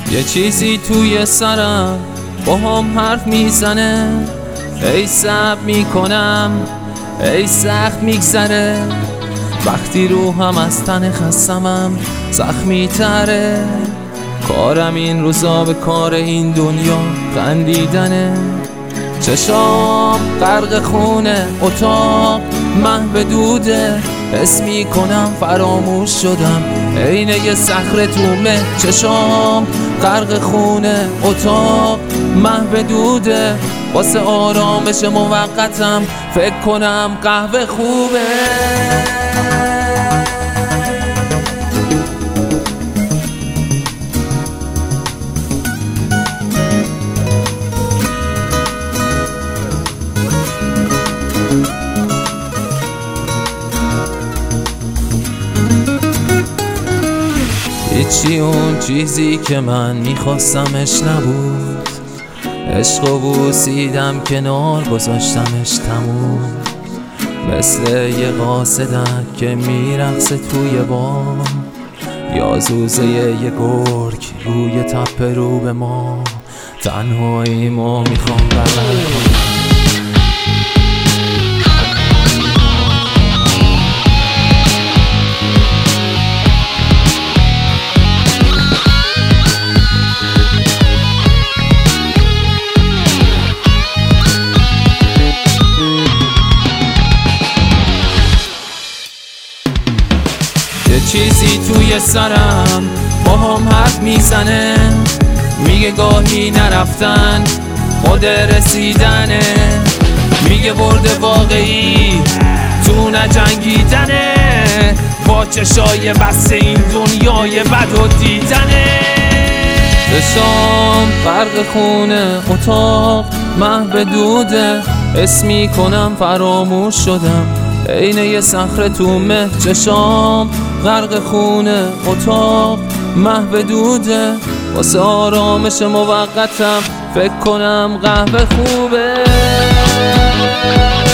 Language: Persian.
یه چیزی توی سرم با هم حرف میزنه، ای صبر میکنم ای سخت میگذره، وقتی روحم از تن خستمم زخمی تره. کارم این روزا به کار این دنیا خندیدنه، چشام غرق خونه، اتاق محو دوده، حس میکنم فراموش شدم عین یه صخره تو مه. چشام غرق خونه، اتاق محو دوده، واسه آرامش موقتم فکر کنم قهوه خوبه. هیچی اون چیزی که من میخواستمش نبود، عشق و بوسیدم کنار گذاشتمش تموم، مثل یه قاصدک که میرقصه توی بام، یا زوزه یه گرگ روی تپه رو به ما. تنهایی ما میخوام بغل کنم، یه چیزی توی سرم با هم حرف میزنه، میگه گاهی نرفتن خود رسیدنه، میگه برد واقعی تو نجنگیدنه، با چشای بسته این دنیای بد و دیدنه. چشام غرق خونه، اتاق محو دوده، حس میکنم فراموش شدم عین یه صخره تو مه. چشام غرق خونه، اتاق محو دوده، واسه آرامش موقتم فکر کنم قهوه خوبه.